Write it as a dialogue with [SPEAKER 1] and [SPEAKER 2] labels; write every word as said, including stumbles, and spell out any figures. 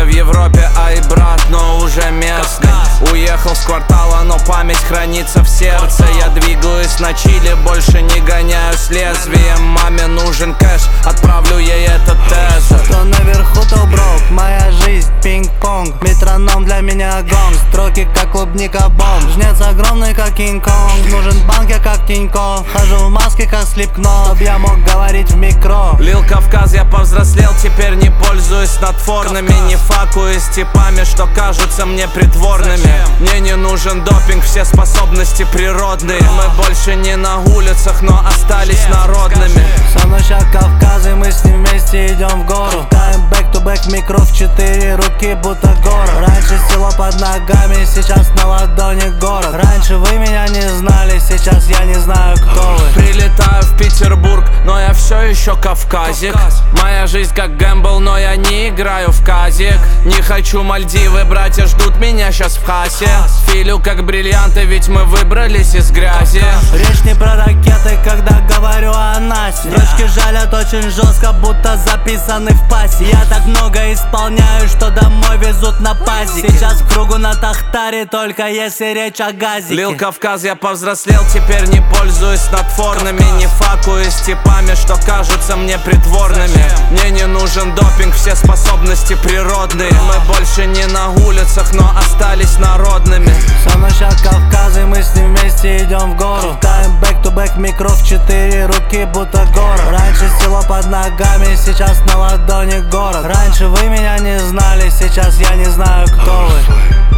[SPEAKER 1] Родился в Европе, ай, брат, но уже местный. Уехал с квартала, но память хранится в сердце. Я двигаюсь на чили, больше не гоняю с лезвием. Маме нужен кэш, отправлю ей этот тезер.
[SPEAKER 2] Кто наверху, то брок, моя жизнь пинг-понг. Метроном для меня гонг, строки как клубника бомб. Жнец огромный как Кинг-Конг, нужен банк я как Тинькофф. Хожу в маске как Слипкнот, чтоб я мог говорить в микро.
[SPEAKER 1] Лил Кавказ, я повзрослел, теперь не пользуюсь снотворными. Не факуюсь типами, что кажутся мне притворными. Мне не нужен допинг, все способности природные. Мы больше не на улицах, но остались народными.
[SPEAKER 2] Со мной ща Кавказ, и мы с ним вместе идем в гору. Таем бэк-ту-бэк микро в четыре руки, будто город. Раньше село под ногами, сейчас на ладони город. Раньше вы меня не знали, сейчас я не знаю, кто вы.
[SPEAKER 1] Прилетаю в Петербург, но я все еще кавказик. Моя жизнь как гэмбл, но я не играю в казик. Не хочу Мальдивы, братья ждут меня сейчас в хасе. Филю как бриллианты, ведь мы выбрались из грязи.
[SPEAKER 2] Речь не про ракеты, когда говорю о Насе. Строчки жалят очень жестко, будто записаны в пасе. Я так много исполняю, что домой везут на пазике. Сейчас в кругу на Тахтаре, только если речь о газике.
[SPEAKER 1] Лил Кавказ, я повзрослел, теперь не пользуюсь снотворными. Не факуюсь типами, что кажутся мне притворными. Мне не нужен допинг, все способности природные. Мы больше не на улицах, но остались народными.
[SPEAKER 2] Со мной ща Кавказ, и мы с ним вместе идем в гору. Таем бэк-ту-бэк микро в четыре руки, будто город. Раньше село под ногами, сейчас на ладони город. Раньше вы меня не знали, сейчас я не знаю, кто вы.